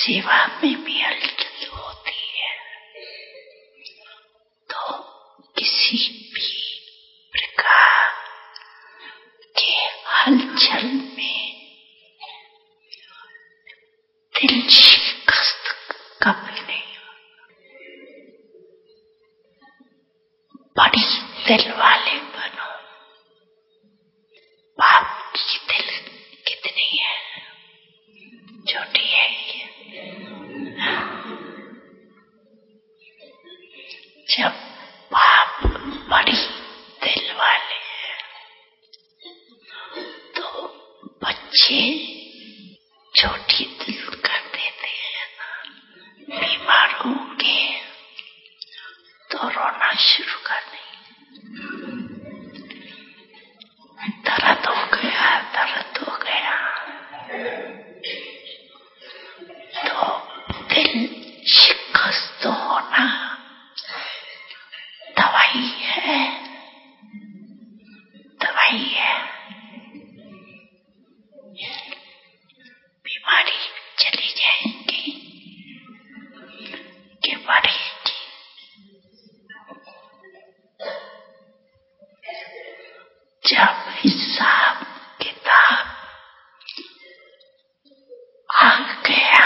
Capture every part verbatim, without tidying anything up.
सेवा में भी हलचल होती है, तो किसी भी प्रकार के हलचल में दिल शिकस्त कभी नहीं हो। बड़ी दिल वाले बनो। बाप की दिल कितनी है, छोटी है ये। जब बाप बड़ी दिल वाले हैं तो बच्चे छोटी दिल कर देते हैं। बीमार होंगे तो रोना शुरू कर देंगे। दर्द हो गया, दर्द हो गया, तो दिल शिकस्त होना दवाई है, दवाई है। बीमारी चली जाएगी कि बढ़ेगी। जब हिसाब किताब आ गया,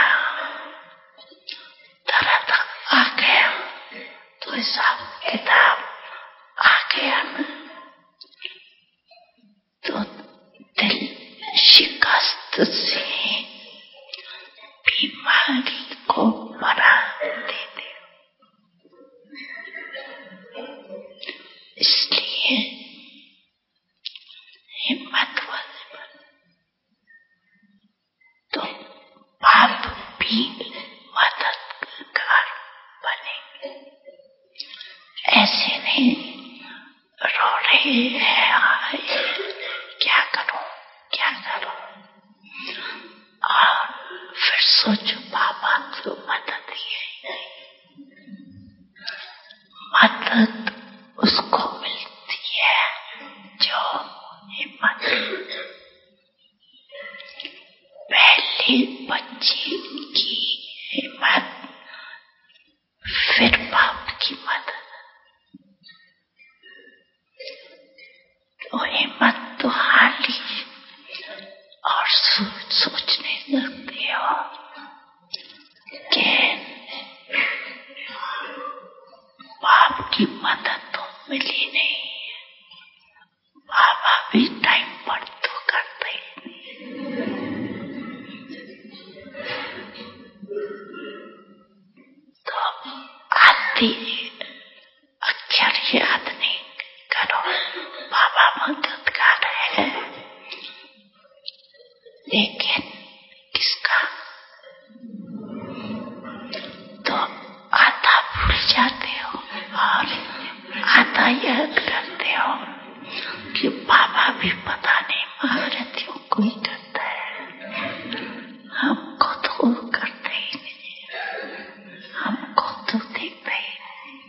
दर्द आ गया, तो हिसाब किताब आ गया ना, तो दिल शिकस्त से बीमारी को बढ़ा देते। इसलिए हिम्मत वाले बनो। तो बाप भी मददगार बनेंगे। ऐसे नहीं रो रहे हैं, आए, क्या करो क्या करो, और फिर सोचो बाबा तो मदद ही है। मदद उसको मिलती है जो हिम्मत। पहले बच्चे की हिम्मत, फिर बाप की मदद। तो हिम्मत तो हार ली और सोच सोचने लगते हो कि बाप की मदद तो मिली नहीं, बाबा भी टाइम पर तो करते तो आधी अक्षर याद नहीं करो, बाबा मददगार है, लेकिन किसका तो आधा भूल जाते हो और आधा याद करते हो कि बाबा भी पता नहीं महारथियों को ही करता है, हमको तो करते ही नहीं, हमको तो देखते ही नहीं।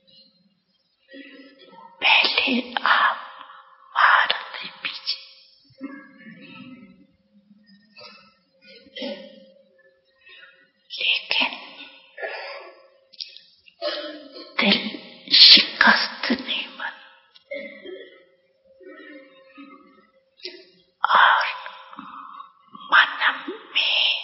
पहले आप महारथी पीछे, लेकिन दिल शिकस्त नहीं बन और मन में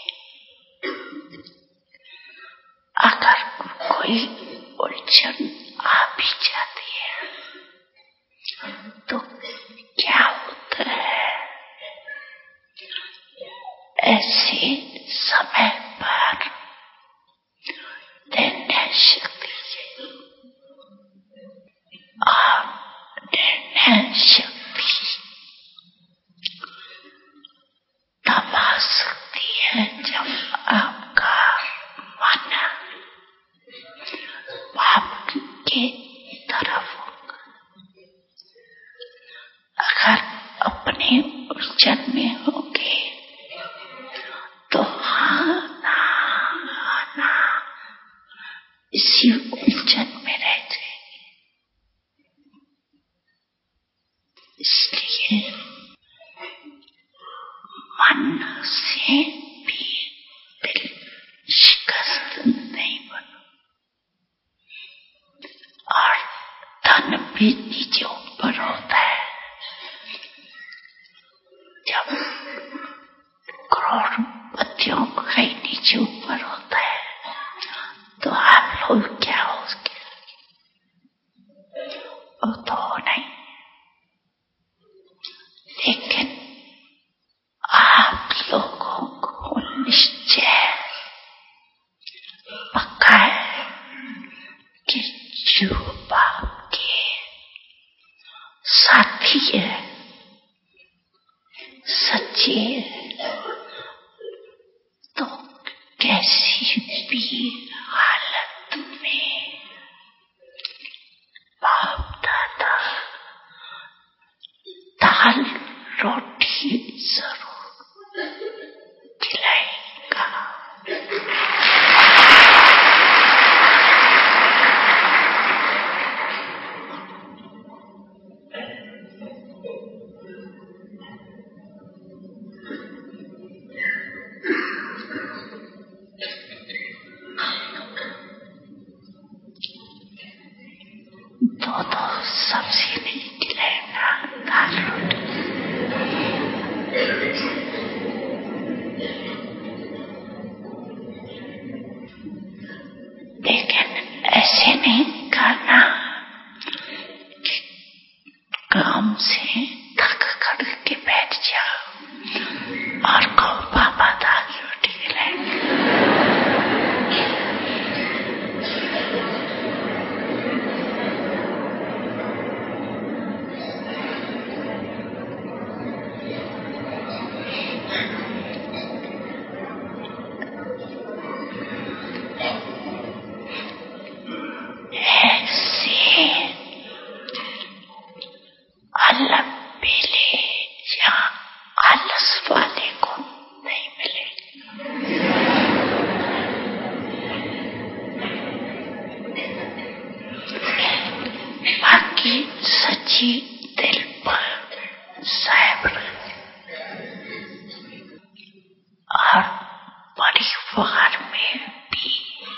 अगर कोई उलझन आ भी जाती है तो क्या होता है, ऐसे समय पर निर्णय शक्ति और निर्णय शक्ति तब आ सकती है जब आपका मन बाप के तरफ होगा। अगर अपने उलझन में होगे तो हाँ ना हाँ ना इसी उलझन में रह जाएंगे। इसलिए मन से भी दिल रत्तियों को कहीं नीचे ऊपर होता है, तो आप लोग क्या हो उसके वो तो नहीं। लेकिन आप लोगों को निश्चय पक्का है कि जो बाप के साथी है, सच्चे है, तो कैसी भी हालत में बाप दादा दाल रोटी जरूर खिलाएगा। दो दो सब्जी नहीं खिलाएगा, दाल रोटी। लेकिन ऐसे नहीं करना कि काम से थक कर के बैठ जाओ और कहो पापा दाल रोटी खिलाएंगे। ऐसे अलग बेले या आलस वाले को नहीं मिले। बाकी सच्ची दिल पर साहब और परिवार में भी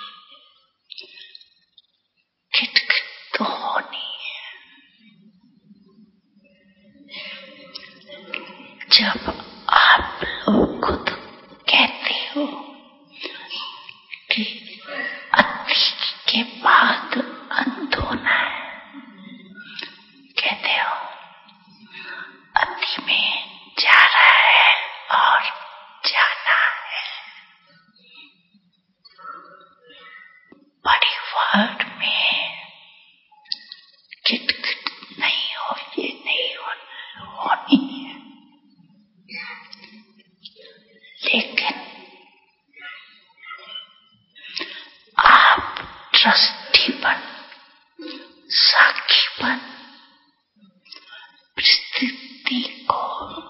खिटखिट तो होनी है। जब आप लोग खुद कहते हो कि अति के बाद अंत होना है, कहते हो अति में जा रहा है और जाना है। परिवार में खिटखिट नहीं हो, ये नहीं होनी है। लेकिन आप ट्रस्टीपन, साक्षीपन, परिस्थिति को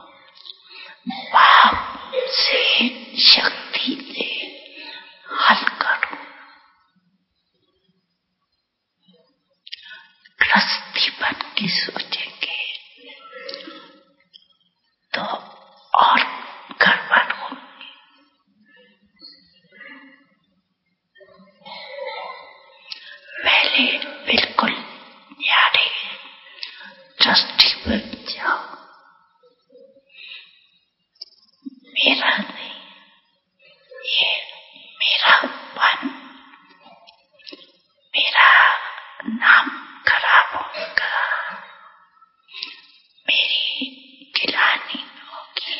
बाप से शक्ति ले हल करो। ग्रस्तीपन की सोचेंगे तो और गड़बड़ होगी। पहले बिल्कुल न्यारे ट्रस्टी बन जाओ। मेरा नहीं, ये मेरा पन, मेरा नाम खराब होगा, मेरी गिलानी होगी,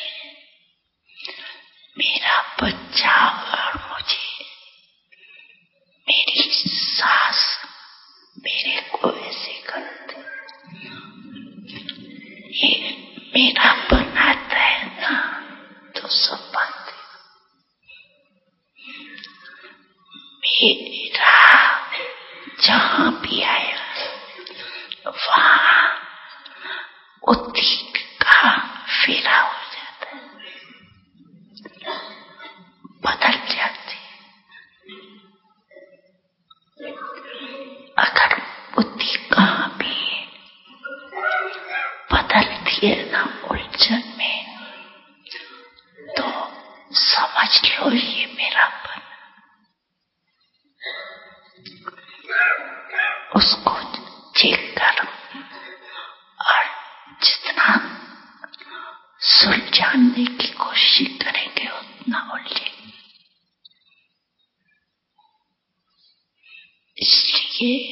मेरा बच्चा और मुझे, मेरी सास मेरे को ऐसे करती, ये मेरा बनाता है ना, तो सब बनते। मेरा जहां भी आया वहां उसी का फेरा हो जाता है, बदल जाती। अगर बुद्धि कहाँ भी बदलती है ना उलझन में, तो समझ लो ये मेरापन। उसको चेक करो और जितना सुलझाने की कोशिश करेंगे उतना उलझेंगे। ये